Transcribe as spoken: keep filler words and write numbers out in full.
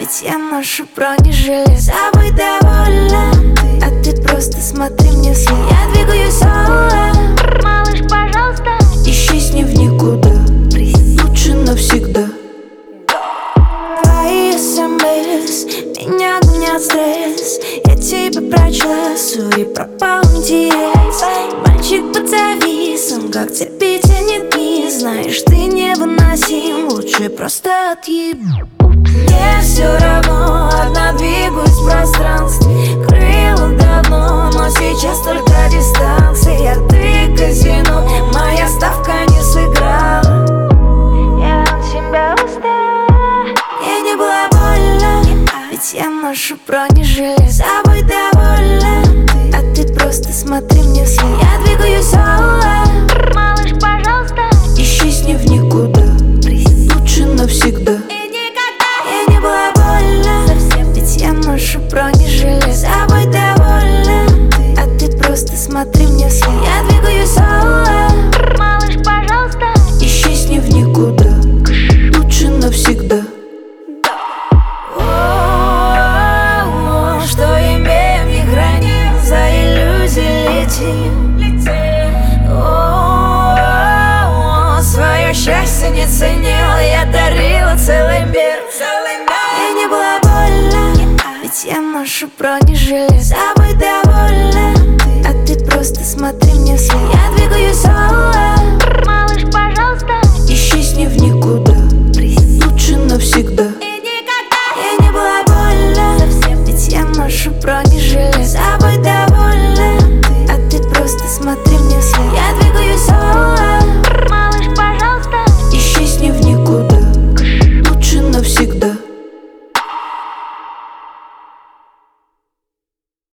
Ведь я ношу бронежилет. Забудь довольно, а ты просто смотри мне вслед. Я двигаюсь соло. Малыш, пожалуйста, исчезни в никуда, лучше навсегда. Твои смс меня гонят стресс. Я тебя прочла, сори, пропал интерес. Мальчик под зависом, как цепи тянет вниз. Знаешь, ты невыносим, лучше просто отъеб. Мне все равно, одна двигаюсь в пространстве. Крыла давно, но сейчас только дистанция. Ты казино, моя ставка не сыграла. я от тебя устала. Мне не было больно, ведь я ношу бронежилет. Забудь довольно, а ты просто смотри мне вслед. Я двигаюсь соло. Малыш, пожалуйста, исчезни в никуда, лучше навсегда. Мне не было больно, ведь я ношу бронежилет. Забудь довольно, а ты просто смотри мне вслед. Я двигаюсь соло. малыш, пожалуйста, исчезни в никуда, лучше навсегда. О, что имеем, не храним, за иллюзией летим. О, свое счастье не ценил, я дарила целый мир. Мне не было больно, ведь я ношу бронежилет.